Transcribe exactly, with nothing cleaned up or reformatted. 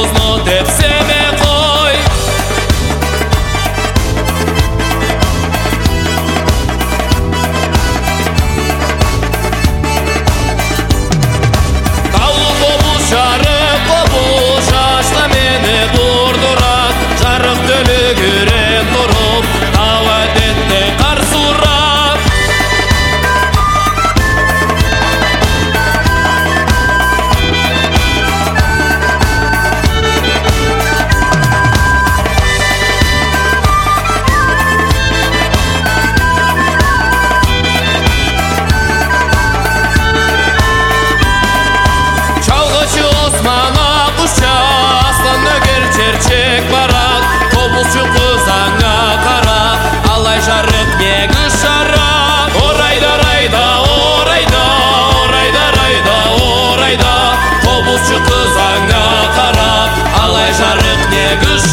Topuzunu tepsime koy. Davul topuz şarık topuz şaşla meni durdurat. Жарық төлігірен тұрып дават етті қар сұрап. Çalgıcı Osman'a kuşça aslan nöger çerçek barat. Topuzçu kızаңа қара, алай жарық негі шарап. Орайда райда, орайда, орайда райда, орайда. Topuzçu kızаңа қара, алай жарық негі